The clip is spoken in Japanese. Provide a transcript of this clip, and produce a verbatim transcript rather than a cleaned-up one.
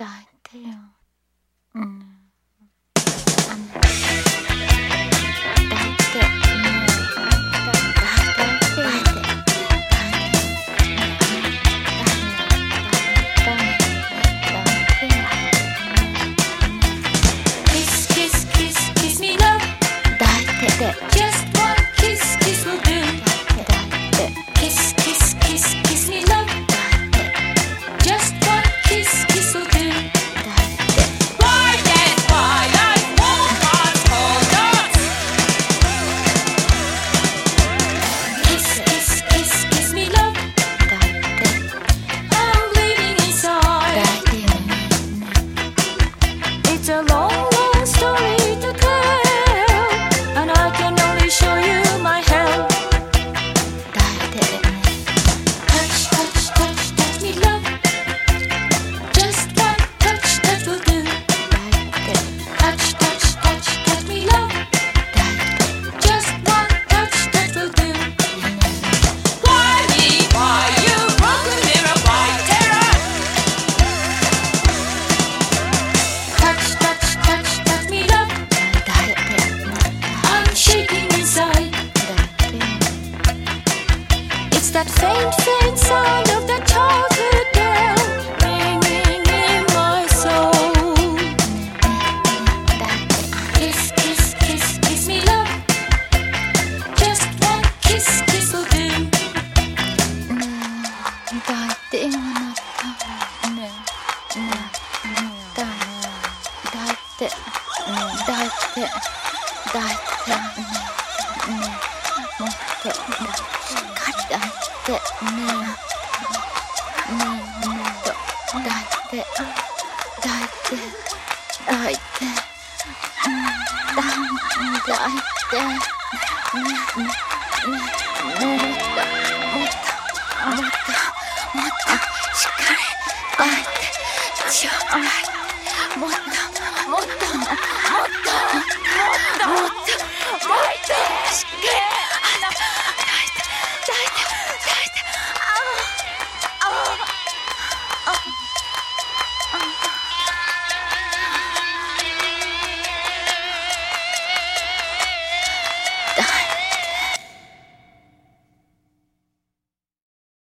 抱いてよ。うん。あの抱いてね。抱いて抱いて。 Just one kiss, kiss will do. Kiss, kiss, kiss, kiss me love. Just one kiss, kiss will do. Why then why I won't ask for us. Kiss, kiss, kiss, kiss me love. I'm bleeding inside. It's a long, long story to tell.And I can only show you my hell. Touch, touch, touch, touch me love. Just one touch, touch will do. Touch, touch, touch, touch me love. Just one touch, touch will do. Why me, why you, broken mirror, why terror? Touch, touch, touch, touch me love.I'm shaking inside. It's that faint, faint sound of that childhood bell ringing in my soul. Kiss, kiss, kiss, kiss me love. Just one kiss, kiss will do. 抱いてよあなた。ねえねえ抱いて抱いて抱いてねえ持ってしっかり抱いてねえねえもっと抱いて抱いて抱いて抱いてねえねえねえもっともっともっともっとしっかり抱いてちょうだい